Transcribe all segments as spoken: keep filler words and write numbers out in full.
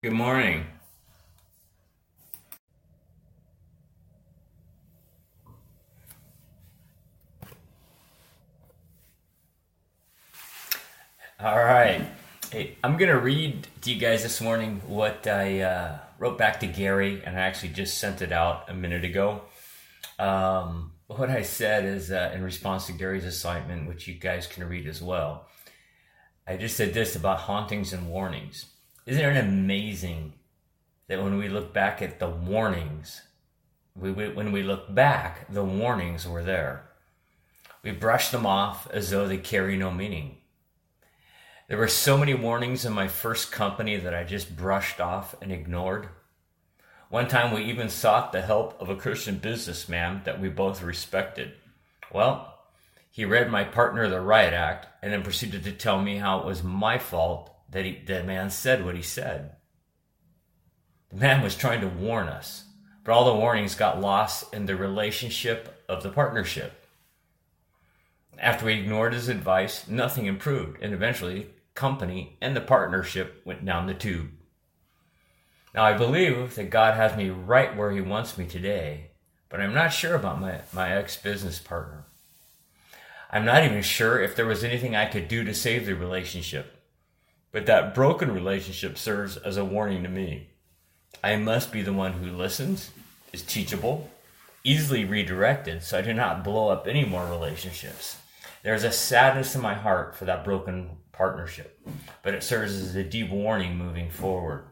Good morning. All right. Hey, I'm going to read to you guys this morning what I uh, wrote back to Gary, and I actually just sent it out a minute ago. Um, what I said is uh, in response to Gary's assignment, which you guys can read as well. I just said this about hauntings and warnings. Isn't it amazing that when we look back at the warnings, we, we, when we look back, the warnings were there. We brush them off as though they carry no meaning. There were so many warnings in my first company that I just brushed off and ignored. One time we even sought the help of a Christian businessman that we both respected. Well, he read my Partner the Riot Act and then proceeded to tell me how it was my fault that he, that man said what he said. The man was trying to warn us, but all the warnings got lost in the relationship of the partnership. After we ignored his advice, nothing improved, and eventually the company and the partnership went down the tube. Now, I believe that God has me right where he wants me today, but I'm not sure about my, my ex-business partner. I'm not even sure if there was anything I could do to save the relationship, but that broken relationship serves as a warning to me. I must be the one who listens, is teachable, easily redirected, so I do not blow up any more relationships. There's a sadness in my heart for that broken partnership, but it serves as a deep warning moving forward.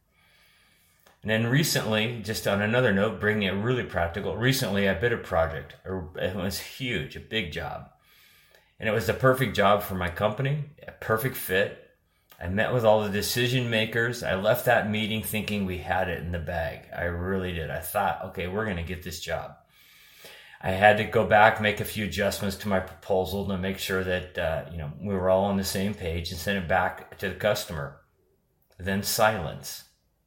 And then recently, just on another note, bringing it really practical, recently I bid a project. It was huge, a big job. And it was the perfect job for my company, a perfect fit. I met with all the decision makers. I left that meeting thinking we had it in the bag. I really did. I thought, okay, we're going to get this job. I had to go back, make a few adjustments to my proposal to make sure that uh, you know we were all on the same page and send it back to the customer. Then silence.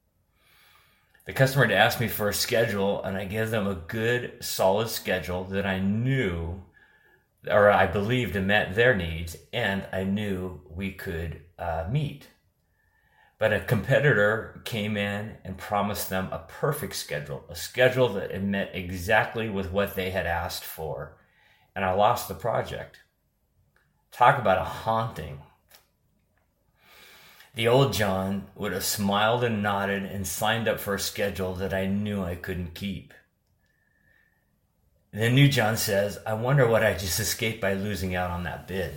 The customer had asked me for a schedule, and I gave them a good, solid schedule that I knew, or I believed met their needs, and I knew we could uh, meet. But a competitor came in and promised them a perfect schedule, a schedule that met exactly with what they had asked for. And I lost the project. Talk about a haunting. The old John would have smiled and nodded and signed up for a schedule that I knew I couldn't keep. The new John says, I wonder what I just escaped by losing out on that bid.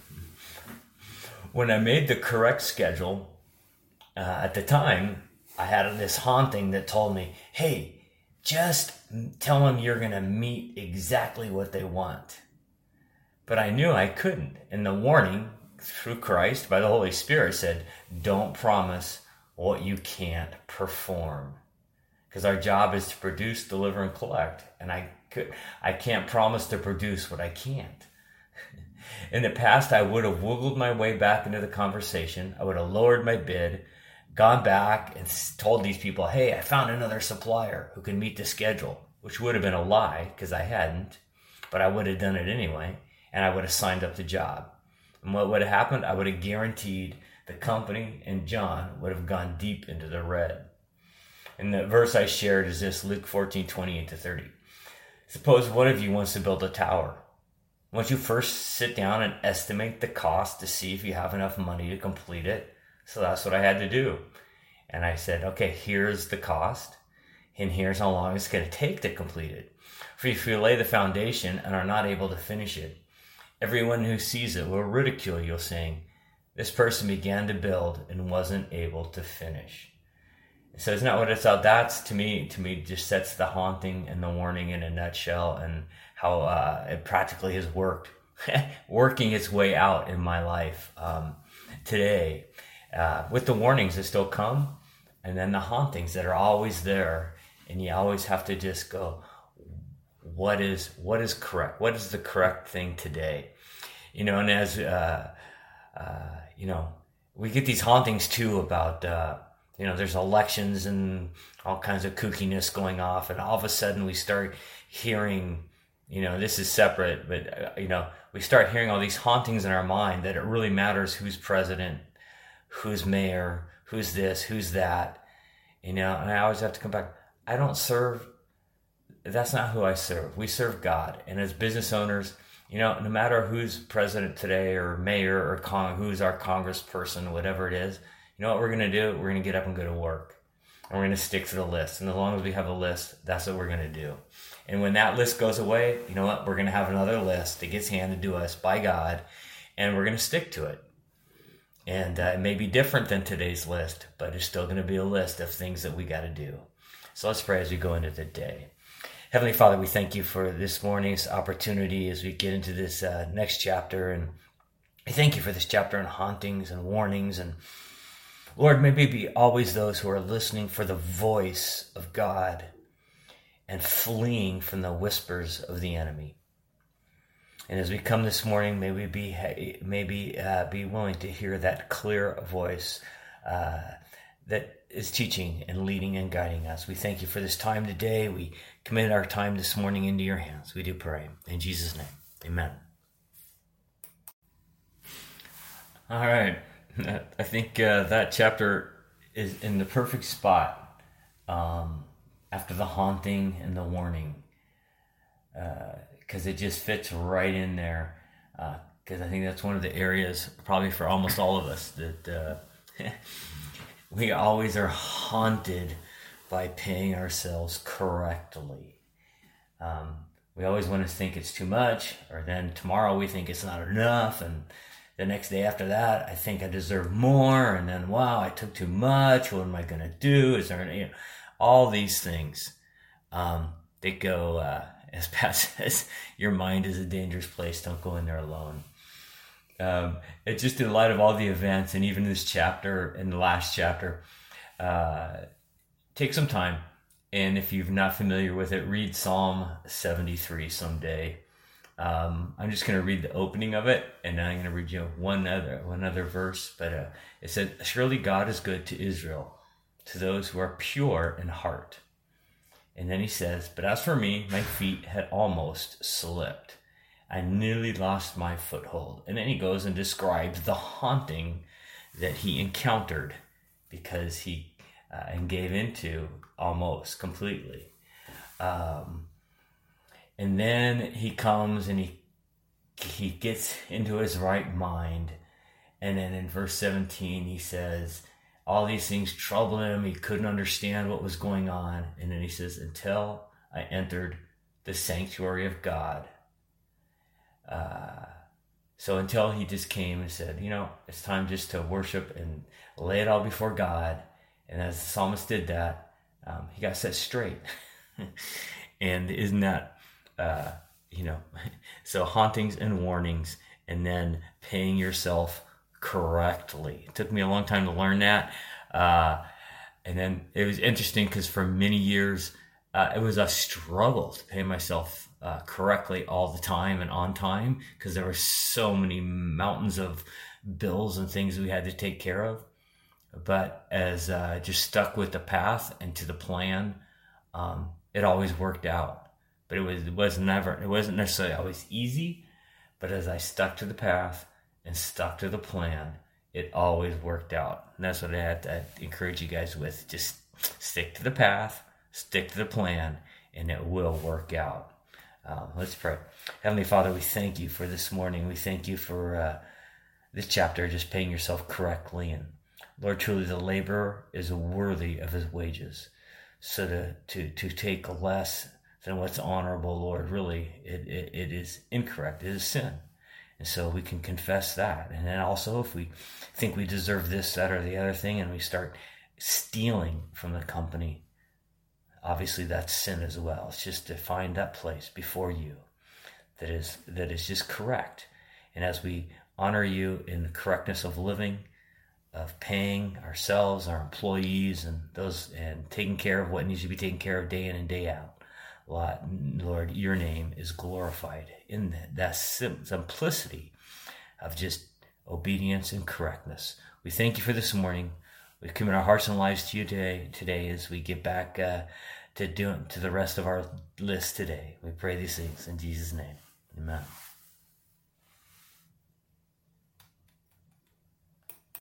When I made the correct schedule, Uh, at the time, I had this haunting that told me, hey, just tell them you're going to meet exactly what they want. But I knew I couldn't. And the warning through Christ by the Holy Spirit said, don't promise what you can't perform. Because our job is to produce, deliver, and collect. And I could, I can't promise to produce what I can't. In the past, I would have wiggled my way back into the conversation. I would have lowered my bid, gone back and told these people, hey, I found another supplier who can meet the schedule, which would have been a lie because I hadn't, but I would have done it anyway, and I would have signed up the job. And what would have happened? I would have guaranteed the company and John would have gone deep into the red. And the verse I shared is this, Luke fourteen, twenty-eight to thirty. Suppose one of you wants to build a tower. Won't you first sit down and estimate the cost to see if you have enough money to complete it? So that's what I had to do. And I said, okay, here's the cost, and here's how long it's going to take to complete it. For if you lay the foundation and are not able to finish it, everyone who sees it will ridicule you, saying, this person began to build and wasn't able to finish. So isn't that what it's about? That's, to me, to me, just sets the haunting and the warning in a nutshell, and how uh, it practically has worked, working its way out in my life um, today. Uh, with the warnings that still come, and then the hauntings that are always there, and you always have to just go, what is what is correct? What is the correct thing today? You know, and as uh, uh, you know, we get these hauntings too about uh, you know, there's elections and all kinds of kookiness going off, and all of a sudden we start hearing, you know, this is separate, but uh, you know, we start hearing all these hauntings in our mind that it really matters who's president, who's mayor, who's this, who's that, you know, and I always have to come back. I don't serve, that's not who I serve. We serve God. And as business owners, you know, no matter who's president today or mayor or con- who's our congressperson, whatever it is, you know what we're going to do? We're going to get up and go to work. And we're going to stick to the list. And as long as we have a list, that's what we're going to do. And when that list goes away, you know what? We're going to have another list that gets handed to us by God, and we're going to stick to it. And uh, it may be different than today's list, but it's still going to be a list of things that we got to do. So let's pray as we go into the day. Heavenly Father, we thank you for this morning's opportunity as we get into this uh, next chapter. And I thank you for this chapter on hauntings and warnings. And Lord, may we be always those who are listening for the voice of God and fleeing from the whispers of the enemy. And as we come this morning, may we be maybe uh, be willing to hear that clear voice uh, that is teaching and leading and guiding us. We thank you for this time today. We commit our time this morning into your hands. We do pray. In Jesus' name, amen. All right. I think uh, that chapter is in the perfect spot um, after the haunting and the warning. Because uh, it just fits right in there. Because uh, I think that's one of the areas, probably for almost all of us, that uh, we always are haunted by paying ourselves correctly. Um, we always want to think it's too much, or then tomorrow we think it's not enough, and the next day after that, I think I deserve more, and then, wow, I took too much. What am I going to do? Is there any, you know, all these things. Um, they go, uh, as Pat says, your mind is a dangerous place. Don't go in there alone. Um, it's just in light of all the events, and even this chapter, in the last chapter, uh, take some time. And if you're not familiar with it, read Psalm seventy-three someday. Um, I'm just going to read the opening of it, and then I'm going to read you one other, one other verse. But uh, it said, "Surely God is good to Israel, to those who are pure in heart." And then he says, "But as for me, my feet had almost slipped. I nearly lost my foothold." And then he goes and describes the haunting that he encountered because he uh, and gave into almost completely. Um, and then he comes and he he gets into his right mind. And then in verse seventeen, he says, all these things troubled him. He couldn't understand what was going on. And then he says, until I entered the sanctuary of God. Uh, so until he just came and said, you know, it's time just to worship and lay it all before God. And as the psalmist did that, um, he got set straight. And isn't that, uh, you know, so hauntings and warnings, and then paying yourself correctly. It took me a long time to learn that. Uh, and then it was interesting because for many years, uh, it was a struggle to pay myself uh, correctly all the time and on time, because there were so many mountains of bills and things we had to take care of. But as uh, I just stuck with the path and to the plan, um, it always worked out. But it was it was never it wasn't necessarily always easy. But as I stuck to the path and stuck to the plan, it always worked out. And that's what I had to encourage you guys with. Just stick to the path, stick to the plan, and it will work out. Um, let's pray. Heavenly Father, we thank you for this morning. We thank you for uh, this chapter, just paying yourself correctly. And Lord, truly the laborer is worthy of his wages. So to, to, to take less than what's honorable, Lord, really, it, it, it is incorrect. It is sin. And so we can confess that. And then also if we think we deserve this, that, or the other thing, and we start stealing from the company, obviously that's sin as well. It's just to find that place before you that is that is just correct. And as we honor you in the correctness of living, of paying ourselves, our employees, and those, and taking care of what needs to be taken care of day in and day out, Lord, your name is glorified in that simplicity of just obedience and correctness. We thank you for this morning. We commit our hearts and lives to you today, today as we get back uh, to doing to the rest of our list today. We pray these things in Jesus' name. Amen.